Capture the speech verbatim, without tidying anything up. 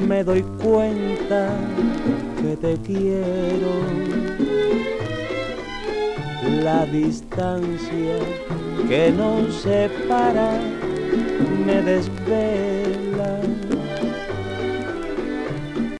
me doy cuenta que te quiero. La distancia que nos separa me desvela.